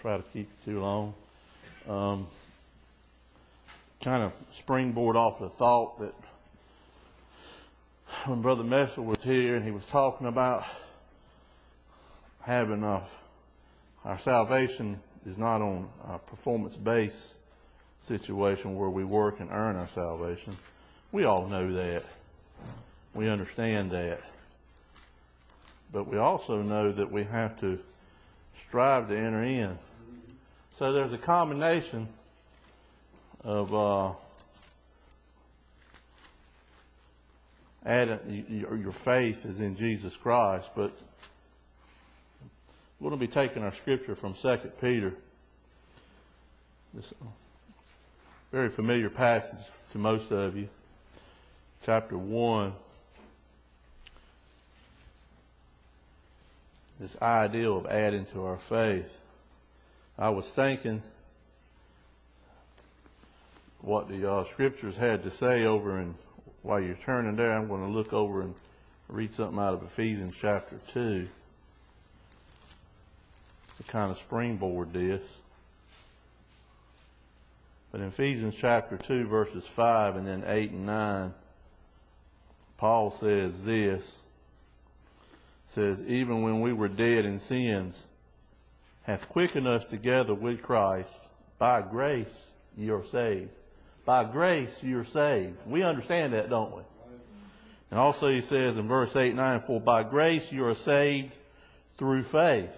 try to keep you too long. Kind of springboard off the thought that when Brother Messer was here and he was talking about having our salvation is not on a performance-based situation where we work and earn our salvation. We all know that. We understand that. But we also know that we have to strive to enter in. So there's a combination of adding your faith is in Jesus Christ, but we're going to be taking our scripture from 2 Peter. This very familiar passage to most of you. Chapter 1. This idea of adding to our faith. I was thinking what the scriptures had to say over in, while you're turning there, I'm going to look over and read something out of Ephesians chapter 2 to kind of springboard this. But in Ephesians chapter 2 verses 5 and then 8 and 9, Paul says this. Says, even when we were dead in sins, hath quickened us together with Christ. By grace ye are saved. By grace you are saved. We understand that, don't we? And also he says in verse 8 and 9, for by grace you are saved through faith.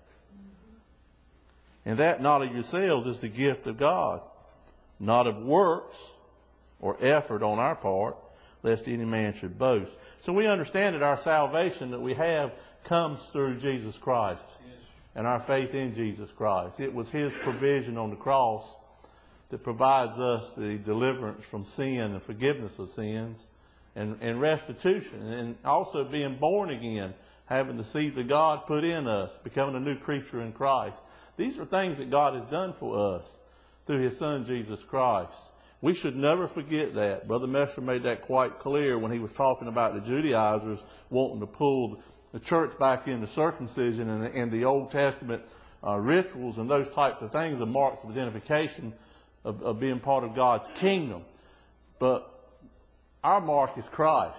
And that not of yourselves is the gift of God, not of works or effort on our part, lest any man should boast. So we understand that our salvation that we have comes through Jesus Christ. Yes. And our faith in Jesus Christ. It was His provision on the cross that provides us the deliverance from sin and forgiveness of sins and restitution. And also being born again, having the seed of God put in us, becoming a new creature in Christ. These are things that God has done for us through His Son Jesus Christ. We should never forget that. Brother Messer made that quite clear when he was talking about the Judaizers wanting to pull the church back into circumcision and the Old Testament rituals and those types of things, the marks of identification of being part of God's kingdom. But our mark is Christ.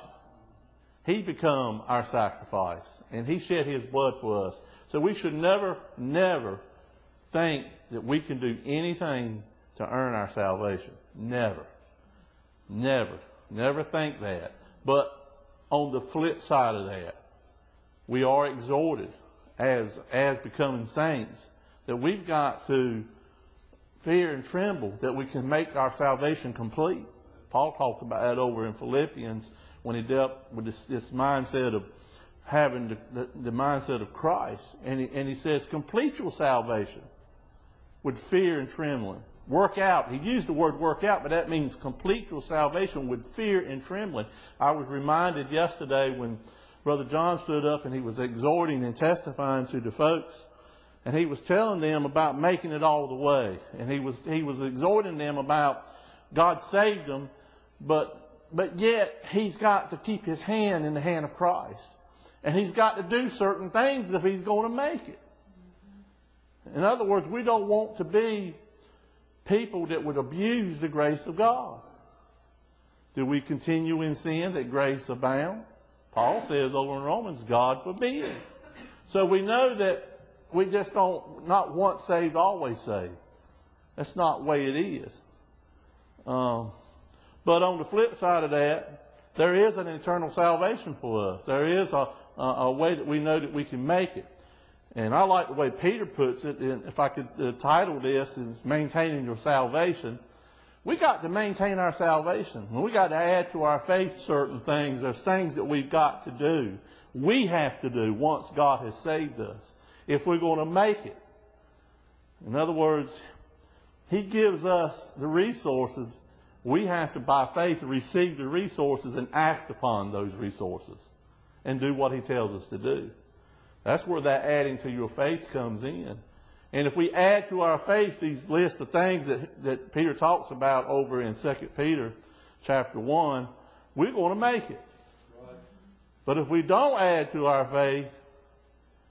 He become our sacrifice, and He shed His blood for us. So we should never, never think that we can do anything to earn our salvation. Never. Never. Never think that. But on the flip side of that, we are exhorted as becoming saints that we've got to fear and tremble that we can make our salvation complete. Paul talked about that over in Philippians when he dealt with this mindset of having the mindset of Christ. And he says, complete your salvation with fear and trembling. Work out. He used the word work out, but that means complete your salvation with fear and trembling. I was reminded yesterday when Brother John stood up and he was exhorting and testifying to the folks, and he was telling them about making it all the way. And he was exhorting them about God saved them, but yet he's got to keep his hand in the hand of Christ. And he's got to do certain things if he's going to make it. In other words, we don't want to be people that would abuse the grace of God. Do we continue in sin that grace abound? Paul says over in Romans, God forbid. So we know that we just don't, not once saved, always saved. That's not the way it is. But on the flip side of that, there is an eternal salvation for us. There is a way that we know that we can make it. And I like the way Peter puts it, and if I could title this is Maintaining Your Salvation. We got to maintain our salvation. We got to add to our faith certain things. There's things that we've got to do. We have to do once God has saved us, if we're going to make it. In other words, He gives us the resources. We have to, by faith, receive the resources and act upon those resources and do what He tells us to do. That's where that adding to your faith comes in. And if we add to our faith these list of things that Peter talks about over in 2 Peter chapter 1, we're going to make it. Right. But if we don't add to our faith,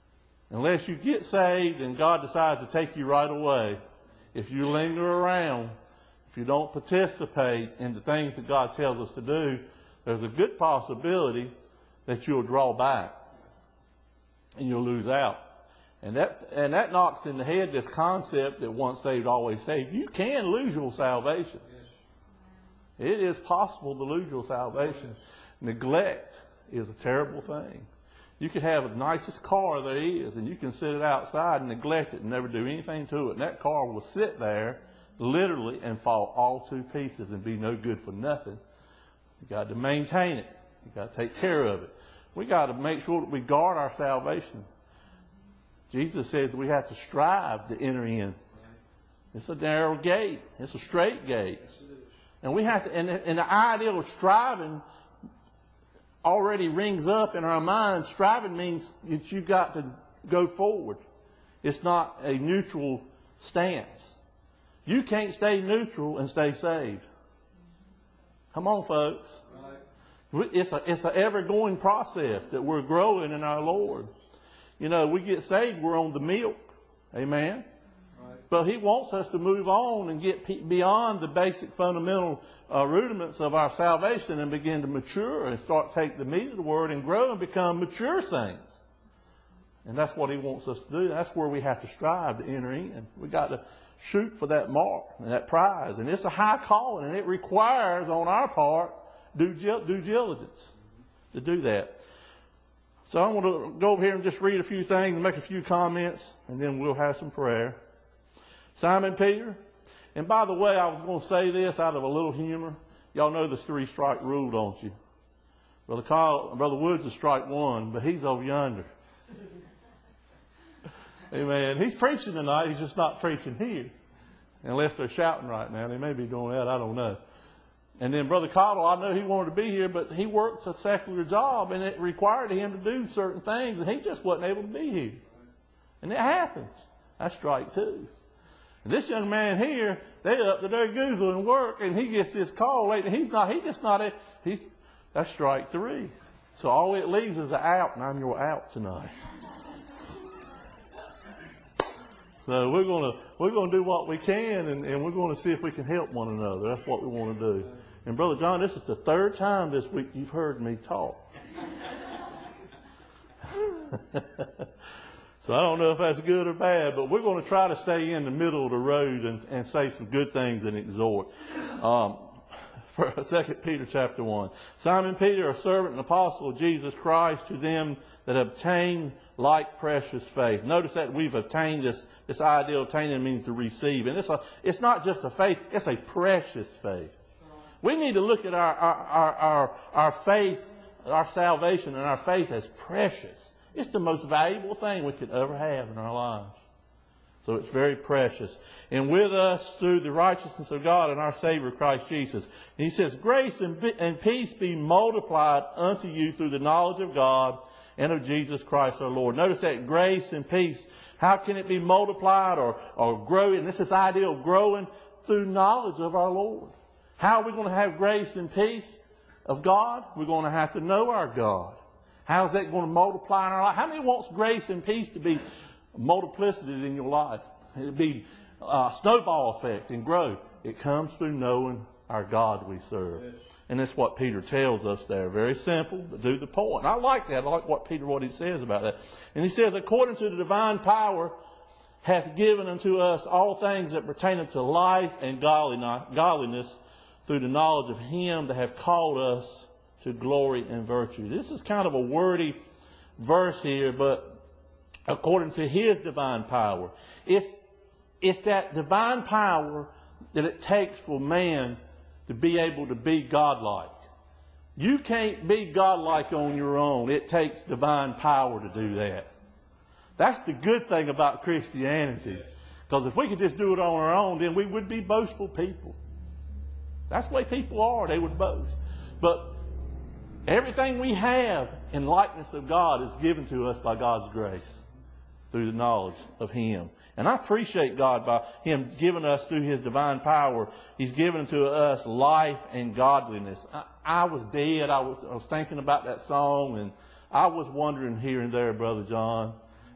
Unless you get saved and God decides to take you right away, if you linger around, if you don't participate in the things that God tells us to do, there's a good possibility that you'll draw back and you'll lose out. And that knocks in the head this concept that once saved, always saved. You can lose your salvation. Yes. It is possible to lose your salvation. Neglect is a terrible thing. You could have the nicest car there is, and you can sit it outside and neglect it and never do anything to it. And that car will sit there literally and fall all to pieces and be no good for nothing. You got to maintain it. You got to take care of it. We got to make sure that we guard our salvation. Jesus says we have to strive to enter in. It's a narrow gate. It's a straight gate. And we have to, and the idea of striving already rings up in our minds. Striving means that you've got to go forward. It's not a neutral stance. You can't stay neutral and stay saved. Come on, folks. It's an ever-going process that we're growing in our Lord. You know, we get saved, we're on the milk. Amen? Right. But He wants us to move on and get beyond the basic fundamental rudiments of our salvation and begin to mature and start take the meat of the Word and grow and become mature saints. And that's what He wants us to do. That's where we have to strive to enter in. We got to shoot for that mark and that prize. And it's a high calling, and it requires on our part due diligence to do that. So I want to go over here and just read a few things and make a few comments, and then we'll have some prayer. Simon Peter. And by the way, I was going to say this out of a little humor. Y'all know the 3-strike rule, don't you? Brother Woods is strike one, but he's over yonder. Amen. He's preaching tonight. He's just not preaching here. Unless they're shouting right now. They may be doing that. I don't know. And then Brother Cottle, I know he wanted to be here, but he works a secular job, and it required him to do certain things, and he just wasn't able to be here. And it happens. That's strike two. And this young man here, they up to their goozle and work, and he gets this call late, and that's strike three. So all it leaves is an out, and I'm your out tonight. So we're gonna do what we can, and we're gonna see if we can help one another. That's what we want to do. And Brother John, this is the third time this week you've heard me talk. So I don't know if that's good or bad, but we're going to try to stay in the middle of the road and say some good things and exhort. For 2 Peter chapter 1. Simon Peter, a servant and apostle of Jesus Christ, to them that obtain like precious faith. Notice that we've obtained this idea of obtaining means to receive. And it's not just a faith, it's a precious faith. We need to look at our faith, our salvation and our faith as precious. It's the most valuable thing we could ever have in our lives. So it's very precious. And with us through the righteousness of God and our Savior Christ Jesus. And he says, grace and peace be multiplied unto you through the knowledge of God and of Jesus Christ our Lord. Notice that grace and peace. How can it be multiplied or grow? And this is the idea of growing through knowledge of our Lord. How are we going to have grace and peace of God? We're going to have to know our God. How is that going to multiply in our life? How many wants grace and peace to be multiplicity in your life? It'd be a snowball effect and grow. It comes through knowing our God we serve. Yes. And that's what Peter tells us there. Very simple, but to the point. And I like that. I like what he says about that. And he says, according to the divine power hath given unto us all things that pertain unto life and godliness through the knowledge of him that hath called us to glory and virtue. This is kind of a wordy verse here, but according to his divine power. It's that divine power that it takes for man to be able to be godlike. You can't be godlike on your own. It takes divine power to do that. That's the good thing about Christianity. Because if we could just do it on our own, then we would be boastful people. That's the way people are. They would boast. But everything we have in likeness of God is given to us by God's grace through the knowledge of him. And I appreciate God by him giving us through his divine power. He's given to us life and godliness. I was dead. I was thinking about that song, and I was wondering here and there, Brother John,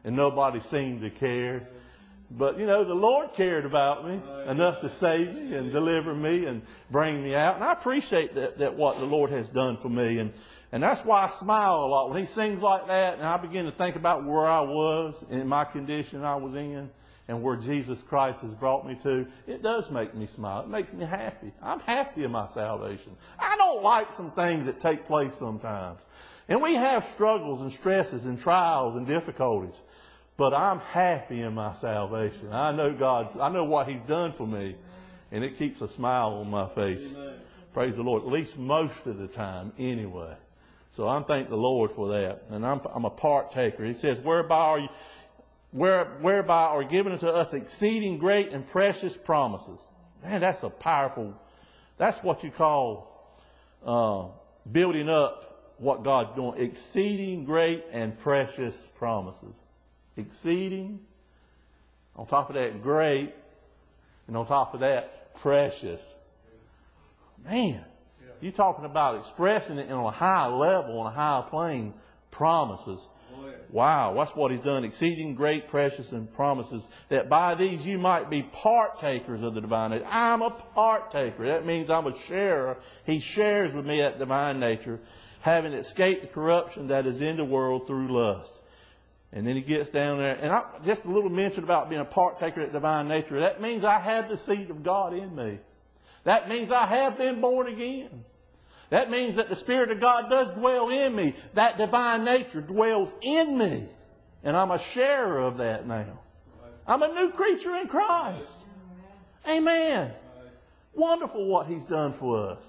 and nobody seemed to care. But, you know, the Lord cared about me enough to save me and deliver me and bring me out. And I appreciate that what the Lord has done for me. And that's why I smile a lot. When he sings like that and I begin to think about where I was in my condition I was in and where Jesus Christ has brought me to, it does make me smile. It makes me happy. I'm happy in my salvation. I don't like some things that take place sometimes. And we have struggles and stresses and trials and difficulties. But I'm happy in my salvation. I know what he's done for me. And it keeps a smile on my face. Amen. Praise the Lord. At least most of the time anyway. So I'm thanking the Lord for that. And I'm a partaker. He says, whereby are given unto us exceeding great and precious promises. Man, that's a powerful, that's what you call building up what God's doing. Exceeding great and precious promises. Exceeding, on top of that great, and on top of that precious. Man, you're talking about expressing it on a high level, on a high plane, promises. Wow, that's what he's done. Exceeding great, precious, and promises, that by these you might be partakers of the divine nature. I'm a partaker. That means I'm a sharer. He shares with me that divine nature, having escaped the corruption that is in the world through lust. And then he gets down there, and just a little mention about being a partaker of divine nature. That means I have the seed of God in me. That means I have been born again. That means that the Spirit of God does dwell in me. That divine nature dwells in me. And I'm a sharer of that now. I'm a new creature in Christ. Amen. Wonderful what he's done for us.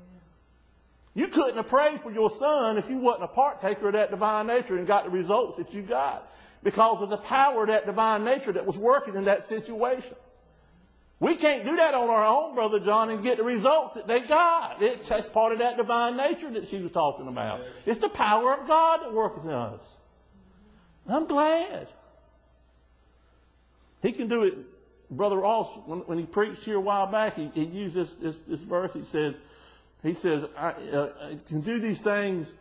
You couldn't have prayed for your son if you wasn't a partaker of that divine nature and got the results that you got. Because of the power of that divine nature that was working in that situation. We can't do that on our own, Brother John, and get the results that they got. That's part of that divine nature that she was talking about. It's the power of God that works in us. I'm glad. He can do it. Brother Ross, when he preached here a while back, he used this verse. He says, I can do these things.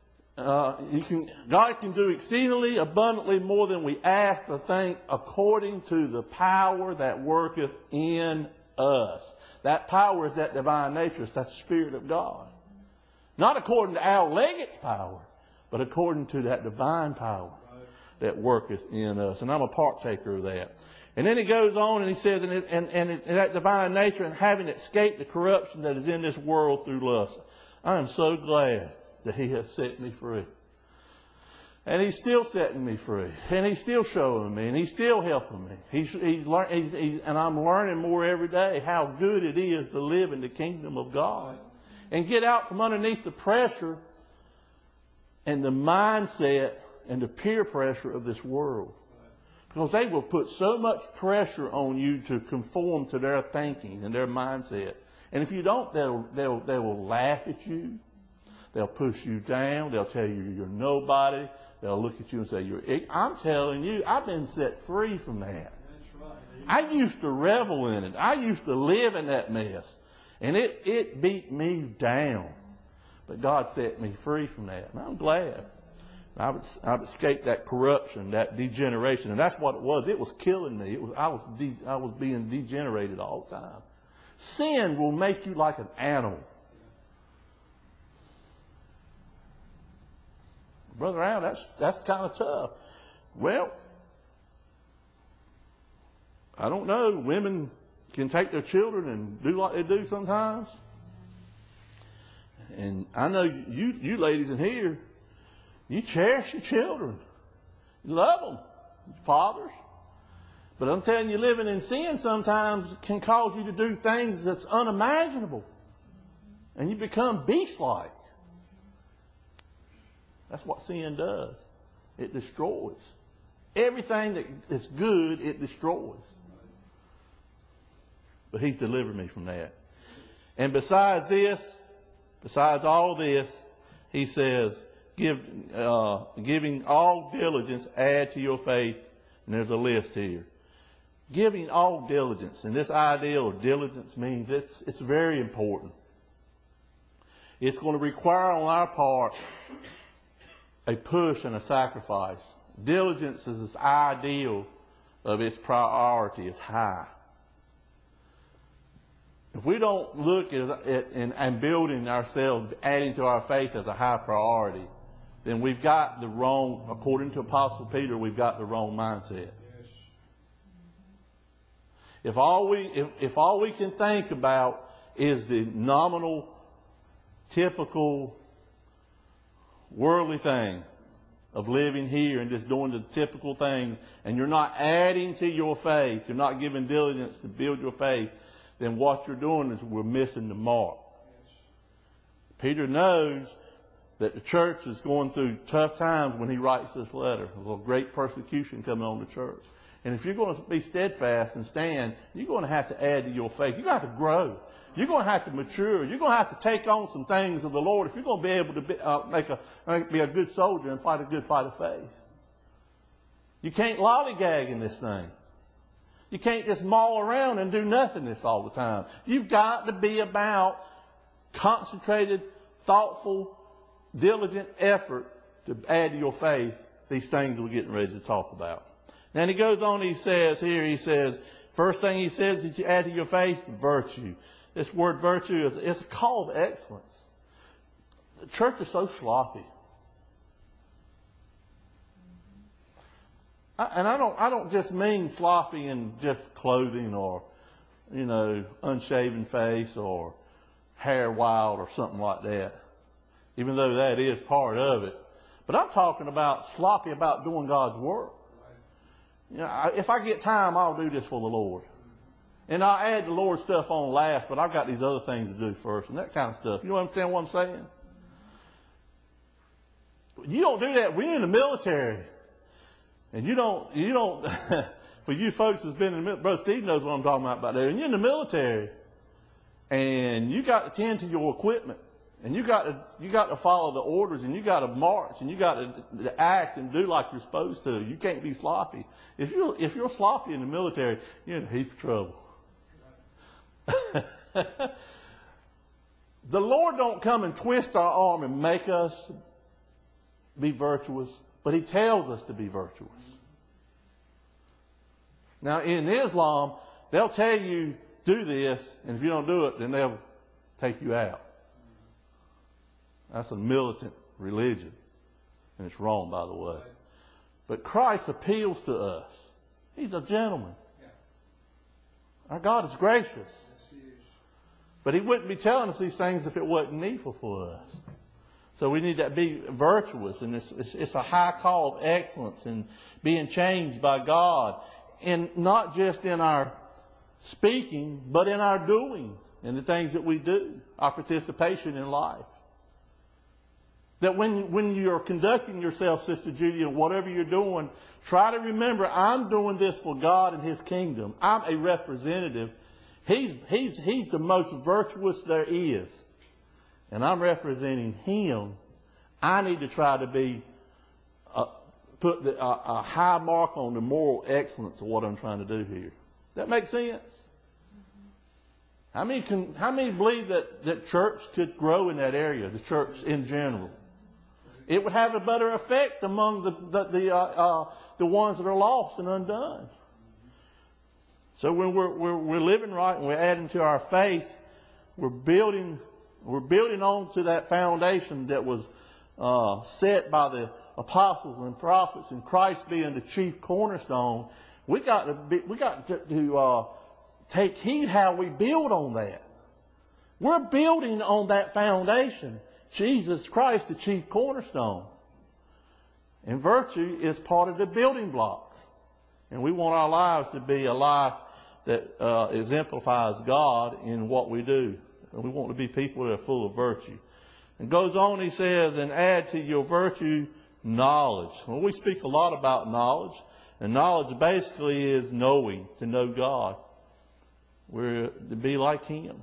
God can do exceedingly abundantly more than we ask or think, according to the power that worketh in us. That power is that divine nature. It's that Spirit of God. Not according to Al Leggett's power, but according to that divine power that worketh in us. And I'm a partaker of that. And then he goes on and he says, and that divine nature, and having escaped the corruption that is in this world through lust. I am so glad that he has set me free. And he's still setting me free. And he's still showing me. And he's still helping me. And I'm learning more every day how good it is to live in the kingdom of God. And get out from underneath the pressure and the mindset and the peer pressure of this world. Because they will put so much pressure on you to conform to their thinking and their mindset. And if you don't, they will laugh at you. They'll push you down. They'll tell you you're nobody. They'll look at you and say, I'm telling you, I've been set free from that. That's right. I used to revel in it. I used to live in that mess. And it beat me down. But God set me free from that. And I'm glad. I've escaped that corruption, that degeneration. And that's what it was. It was killing me. I was being degenerated all the time. Sin will make you like an animal. Brother Al, that's kind of tough. Well, I don't know. Women can take their children and do like they do sometimes. And I know you ladies in here, you cherish your children. You love them, fathers. But I'm telling you, living in sin sometimes can cause you to do things that's unimaginable. And you become beast-like. That's what sin does. It destroys. Everything that is good, it destroys. But he's delivered me from that. And besides all this, he says, giving all diligence, add to your faith. And there's a list here. Giving all diligence. And this idea of diligence means it's very important. It's going to require on our part a push and a sacrifice Diligence is its ideal of its priority is high. If we don't look at and building ourselves, adding to our faith as a high priority, then we've got the wrong, according to Apostle Peter, we've got the wrong mindset. If all we can think about is the nominal, typical, worldly thing of living here and just doing the typical things, and you're not adding to your faith, you're not giving diligence to build your faith, then what you're doing is we're missing the mark. Peter knows that the church is going through tough times when he writes this letter. There's a great persecution coming on the church. And if you're going to be steadfast and stand, you're going to have to add to your faith. You're going to have to grow. You're going to have to mature. You're going to have to take on some things of the Lord if you're going to be able to be a good soldier and fight a good fight of faith. You can't lollygag in this thing. You can't just maul around and do nothing this all the time. You've got to be about concentrated, thoughtful, diligent effort to add to your faith these things we're getting ready to talk about. Then he goes on, he says, first thing he says that you add to your faith, virtue. This word virtue is a call to excellence. The church is so sloppy. And I don't just mean sloppy in just clothing or, unshaven face or hair wild or something like that. Even though that is part of it. But I'm talking about sloppy about doing God's work. If I get time, I'll do this for the Lord. And I'll add the Lord's stuff on last, but I've got these other things to do first and that kind of stuff. You understand what I'm saying? You don't do that when you're in the military. And you don't, for you folks that's been in the military, Brother Steve knows what I'm talking about there. And you're in the military and you got to tend to your equipment. And you got to follow the orders, and you got to march, and you got to act and do like you're supposed to. You can't be sloppy. If you're sloppy in the military, you're in a heap of trouble. The Lord don't come and twist our arm and make us be virtuous, but He tells us to be virtuous. Now in Islam, they'll tell you do this, and if you don't do it, then they'll take you out. That's a militant religion. And it's wrong, by the way. But Christ appeals to us. He's a gentleman. Our God is gracious. But He wouldn't be telling us these things if it wasn't needful for us. So we need to be virtuous. And it's a high call of excellence and being changed by God. And not just in our speaking, but in our doing. And the things that we do. Our participation in life. That when you're conducting yourself, Sister Judy, and whatever you're doing, try to remember, I'm doing this for God and His kingdom. I'm a representative. He's the most virtuous there is. And I'm representing Him. I need to try to put a high mark on the moral excellence of what I'm trying to do here. That makes sense? How many believe that church could grow in that area, the church in general? It would have a better effect among the ones that are lost and undone. So when we're living right and we're adding to our faith, we're building on to that foundation that was set by the apostles and prophets, and Christ being the chief cornerstone. We got to take heed how we build on that. We're building on that foundation. Jesus Christ, the chief cornerstone. And virtue is part of the building blocks. And we want our lives to be a life that exemplifies God in what we do. And we want to be people that are full of virtue. And goes on, he says, and add to your virtue knowledge. Well, we speak a lot about knowledge. And knowledge basically is knowing, to know God. We're to be like Him.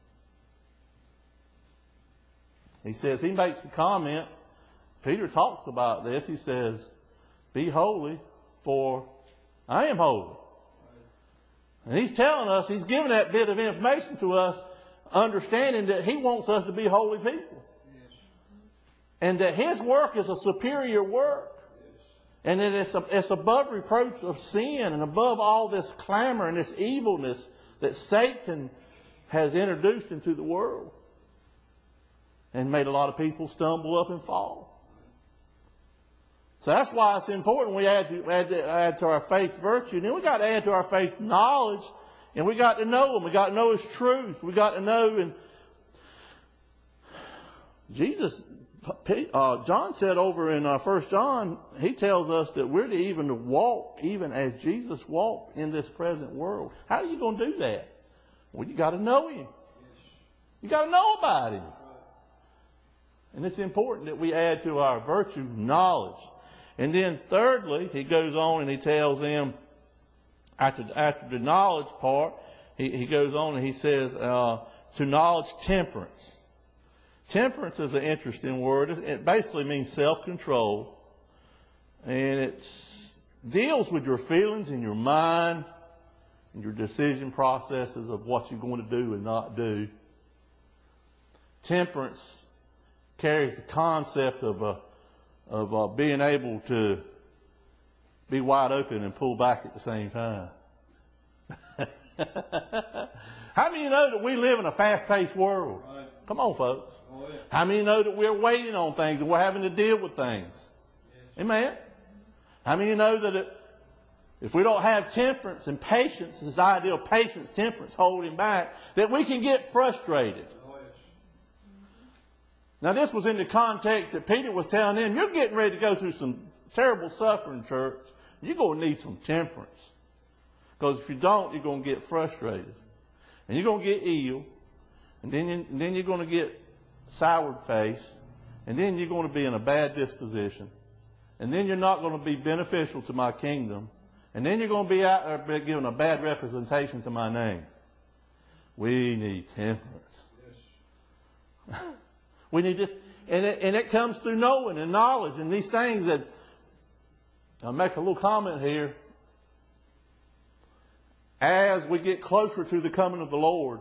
He says, he makes a comment, Peter talks about this, he says, be holy, for I am holy. And he's telling us, he's giving that bit of information to us, understanding that He wants us to be holy people. Yes. And that His work is a superior work. Yes. And it's above reproach of sin and above all this clamor and this evilness that Satan has introduced into the world and made a lot of people stumble up and fall. So that's why it's important we add to our faith virtue. And then we got to add to our faith knowledge, and we got to know Him. We got to know His truth. We got to know. And John said over in 1 John, he tells us that we're to even walk even as Jesus walked in this present world. How are you going to do that? Well, you got to know Him. You got to know about Him. And it's important that we add to our virtue knowledge. And then thirdly, he goes on and he tells them, after the knowledge part, he goes on and he says, to knowledge temperance. Temperance is an interesting word. It basically means self-control. And it deals with your feelings and your mind and your decision processes of what you're going to do and not do. Temperance carries the concept of being able to be wide open and pull back at the same time. How many of you know that we live in a fast-paced world? Right. Come on, folks. Oh, yeah. How many of you know that we're waiting on things and we're having to deal with things? Yes. Amen? How many of you know that if we don't have temperance and patience, this idea of patience, temperance, holding back, that we can get frustrated? Now, this was in the context that Peter was telling them, you're getting ready to go through some terrible suffering, church. You're going to need some temperance. Because if you don't, you're going to get frustrated. And you're going to get ill. And then you're going to get soured face. And then you're going to be in a bad disposition. And then you're not going to be beneficial to my kingdom. And then you're going to be out there giving a bad representation to my name. We need temperance. Yes. We need to, and it comes through knowing and knowledge and these things that, I'll make a little comment here. As we get closer to the coming of the Lord,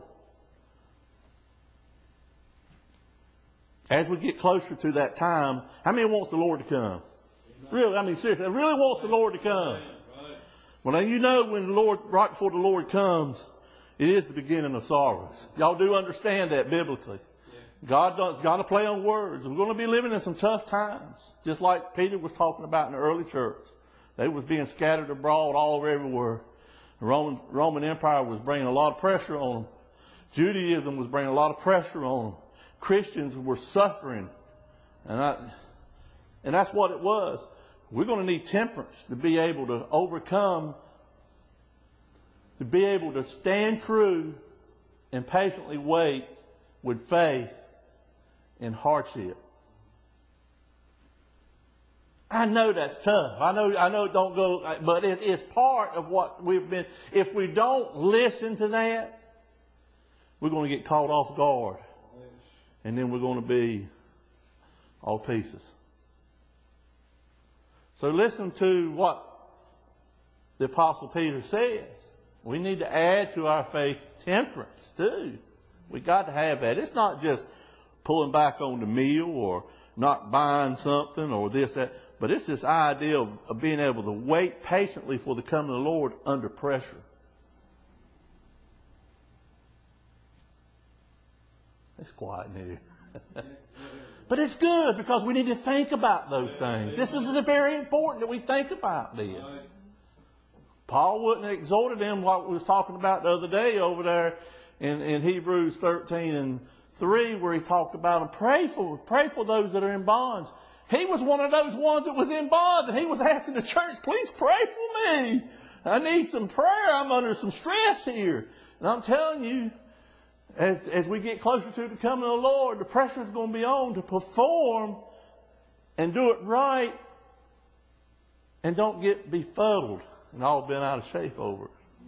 as we get closer to that time, how many wants the Lord to come? Really, I mean seriously, really wants the Lord to come. Well, you know when the Lord, right before the Lord comes, it is the beginning of sorrows. Y'all do understand that biblically. God's got to play on words. We're going to be living in some tough times. Just like Peter was talking about in the early church. They was being scattered abroad all over everywhere. The Roman Empire was bringing a lot of pressure on them. Judaism was bringing a lot of pressure on them. Christians were suffering. And that's what it was. We're going to need temperance to be able to overcome, to be able to stand true and patiently wait with faith in hardship. I know that's tough. I know it don't go, but it is part of what we've been. If we don't listen to that, we're going to get caught off guard. And then we're going to be all pieces. So listen to what the Apostle Peter says. We need to add to our faith temperance too. We got to have that. It's not just pulling back on the meal or not buying something or this, that. But it's this idea of being able to wait patiently for the coming of the Lord under pressure. It's quiet in here. But it's good because we need to think about those things. This is very important that we think about this. Paul wouldn't have exhorted them like we was talking about the other day over there in Hebrews 13:3, where he talked about them. Pray for those that are in bonds. He was one of those ones that was in bonds, and he was asking the church, please pray for me. I need some prayer. I'm under some stress here. And I'm telling you, as we get closer to the coming of the Lord, the pressure is going to be on to perform and do it right and don't get befuddled and all bent out of shape over it.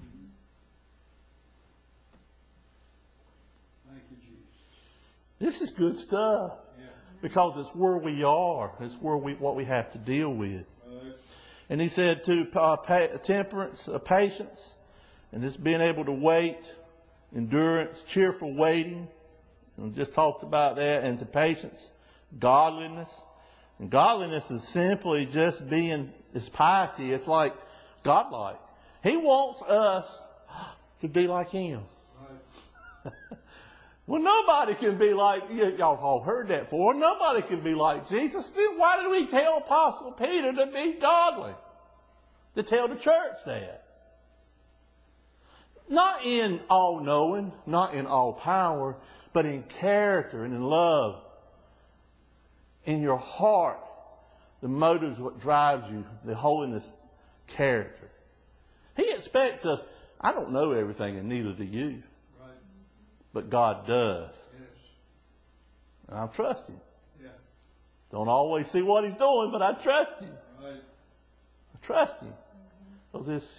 This is good stuff because it's where we are. It's what we have to deal with. And he said to temperance, patience, and this being able to wait, endurance, cheerful waiting, and just talked about that, and to patience, godliness. And godliness is simply just being his piety, it's like godlike. He wants us to be like him. Right. Well, nobody can be like, y'all all heard that before, nobody can be like Jesus. Why did we tell Apostle Peter to be godly? To tell the church that. Not in all knowing, not in all power, but in character and in love. In your heart, the motives what drives you, the holiness character. He expects us. I don't know everything, and neither do you. Right. But God does. Yes. And I trust Him. Yeah. Don't always see what He's doing, but I trust Him. Right. I trust Him. Because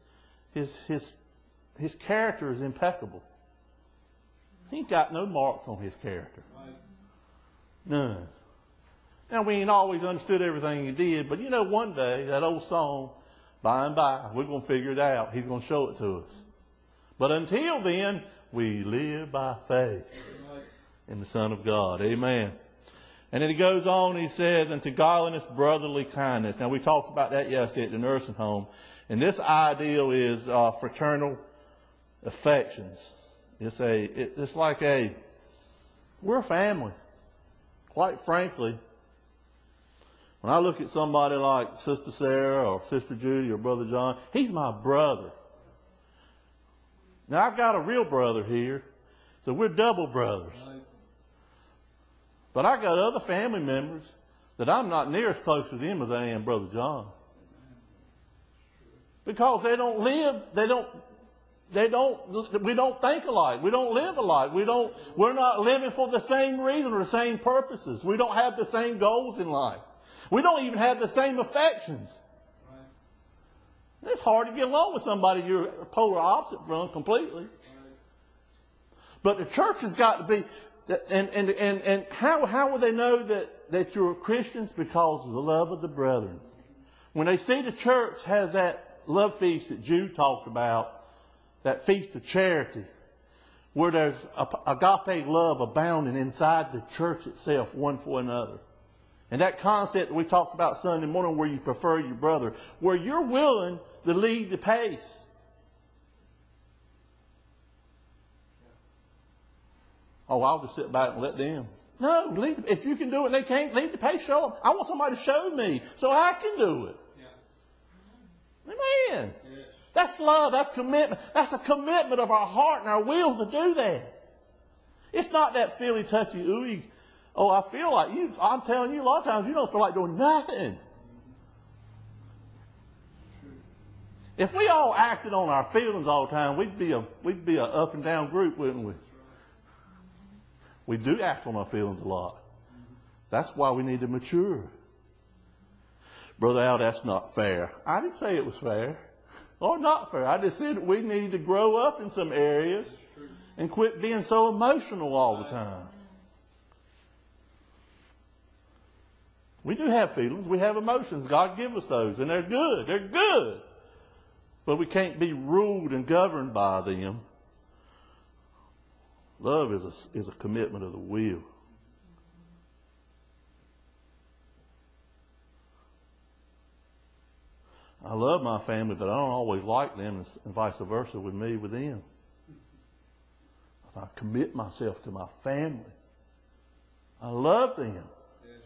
his character is impeccable. He ain't got no marks on His character. Right. None. Now, we ain't always understood everything He did, but one day, that old song, by and by, we're going to figure it out. He's going to show it to us. But until then, we live by faith in the Son of God. Amen. And then he goes on, he says, and to godliness, brotherly kindness. Now, we talked about that yesterday at the nursing home. And this ideal is fraternal affections. It's like we're a family. Quite frankly, when I look at somebody like Sister Sarah or Sister Judy or Brother John, he's my brother. Now, I've got a real brother here, so we're double brothers. But I got other family members that I'm not near as close to them as I am Brother John. Because we don't think alike. We don't live alike. We're not living for the same reason or the same purposes. We don't have the same goals in life. We don't even have the same affections. Right. It's hard to get along with somebody you're polar opposite from completely. Right. But the church has got to be, and how will they know that you're Christians? Because of the love of the brethren. When they see the church has that love feast that Jude talked about, that feast of charity, where there's agape love abounding inside the church itself, one for another. And that concept that we talked about Sunday morning, where you prefer your brother, where you're willing to lead the pace. Oh, I'll just sit back and let them. No, if you can do it and they can't, lead the pace, show them. I want somebody to show me so I can do it. Yeah. Amen. Yes. That's love. That's commitment. That's a commitment of our heart and our will to do that. It's not that feely, touchy, ooey. Oh, I feel like you. I'm telling you, a lot of times you don't feel like doing nothing. If we all acted on our feelings all the time, we'd be a up and down group, wouldn't we? We do act on our feelings a lot. That's why we need to mature. Brother Al, that's not fair. I didn't say it was fair or not fair. I just said that we need to grow up in some areas and quit being so emotional all the time. We do have feelings. We have emotions. God give us those, and they're good. They're good. But we can't be ruled and governed by them. Love is a commitment of the will. I love my family, but I don't always like them, and vice versa with me with them. If I commit myself to my family, I love them. Yes.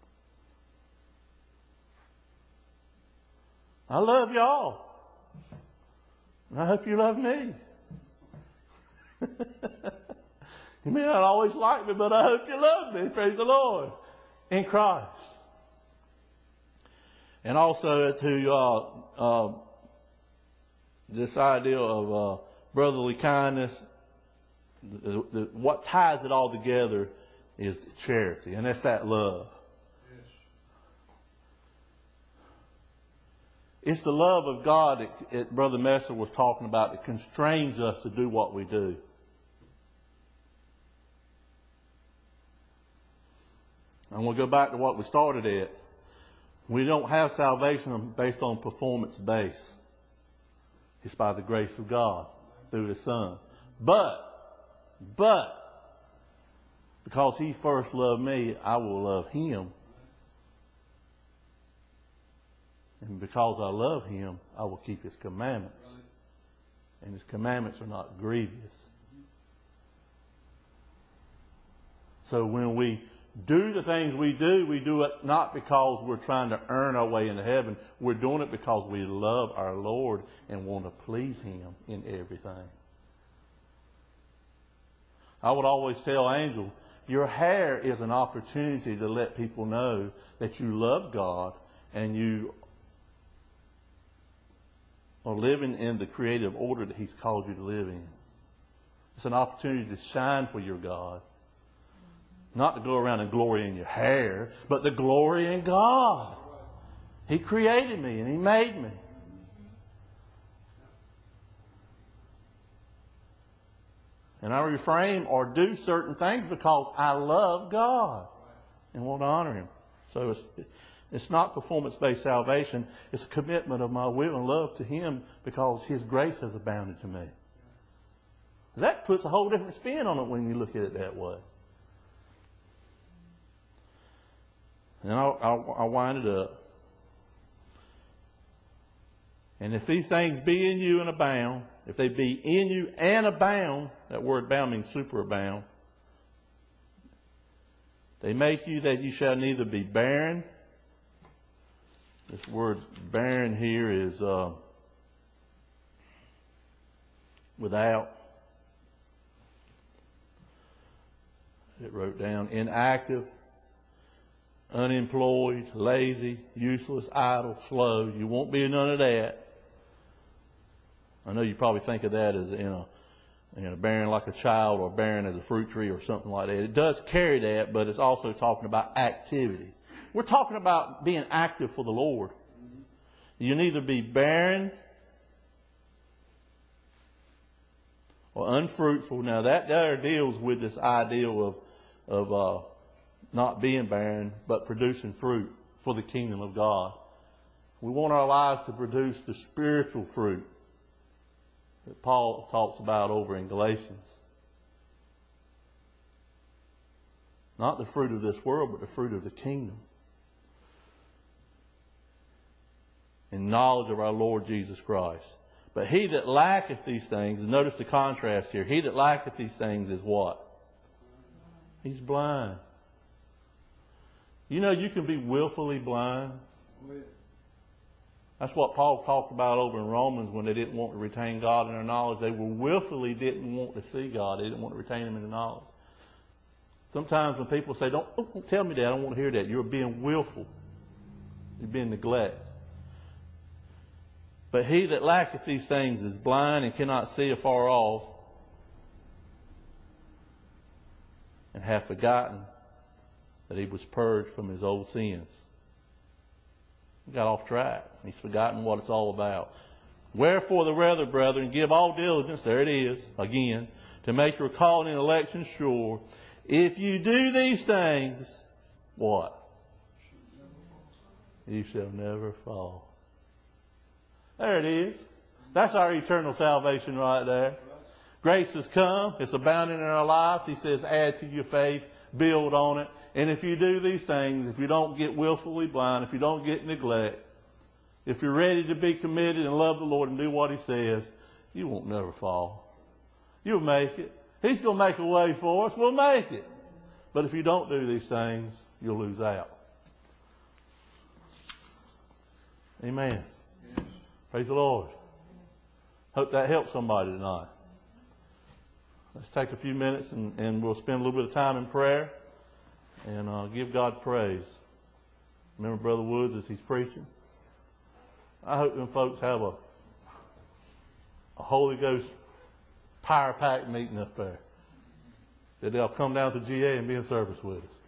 I love y'all. And I hope you love me. You may not always like me, but I hope you love me. Praise the Lord. In Christ. And also to this idea of brotherly kindness, what ties it all together is charity, and that's that love. Yes. It's the love of God that Brother Messer was talking about that constrains us to do what we do. And we'll go back to what we started at. We don't have salvation based on performance base. It's by the grace of God through the Son. But, because He first loved me, I will love Him. And because I love him, I will keep his commandments. And his commandments are not grievous. So when we do the things we do it not because we're trying to earn our way into heaven. We're doing it because we love our Lord and want to please him in everything. I would always tell Angel, your hair is an opportunity to let people know that you love God and you are living in the creative order that he's called you to live in. It's an opportunity to shine for your God. Not to go around and glory in your hair, but to glory in God. He created me and he made me. And I refrain or do certain things because I love God and want to honor him. So it's not performance-based salvation. It's a commitment of my will and love to him because his grace has abounded to me. That puts a whole different spin on it when you look at it that way. And I'll wind it up. And if these things be in you and abound, if they be in you and abound, that word abound means superabound. They make you that you shall neither be barren. This word barren here is without. It wrote down inactive, unemployed, lazy, useless, idle, slow. You won't be none of that. I know you probably think of that as in a barren like a child or barren as a fruit tree or something like that. It does carry that, but it's also talking about activity. We're talking about being active for the Lord. You neither be barren or unfruitful. Now that there deals with this ideal of not being barren, but producing fruit for the kingdom of God. We want our lives to produce the spiritual fruit that Paul talks about over in Galatians. Not the fruit of this world, but the fruit of the kingdom. In knowledge of our Lord Jesus Christ. But he that lacketh these things, and notice the contrast here, he that lacketh these things is what? He's blind. You know you can be willfully blind. That's what Paul talked about over in Romans when they didn't want to retain God in their knowledge. They willfully didn't want to see God. They didn't want to retain him in their knowledge. Sometimes when people say, don't tell me that, I don't want to hear that. You're being willful. You're being neglect. But he that lacketh these things is blind and cannot see afar off, and hath forgotten that he was purged from his old sins. He got off track. He's forgotten what it's all about. Wherefore the rather, brethren, give all diligence, there it is, again, to make your calling and election sure. If you do these things, what? You shall never fall. There it is. That's our eternal salvation right there. Grace has come. It's abounding in our lives. He says, add to your faith, build on it. And if you do these things, if you don't get willfully blind, if you don't get neglect, if you're ready to be committed and love the Lord and do what he says, you won't never fall. You'll make it. He's going to make a way for us. We'll make it. But if you don't do these things, you'll lose out. Amen. Yes. Praise the Lord. Hope that helps somebody tonight. Let's take a few minutes and we'll spend a little bit of time in prayer and give God praise. Remember Brother Woods as he's preaching? I hope them folks have a Holy Ghost power pack meeting up there. That they'll come down to GA and be in service with us.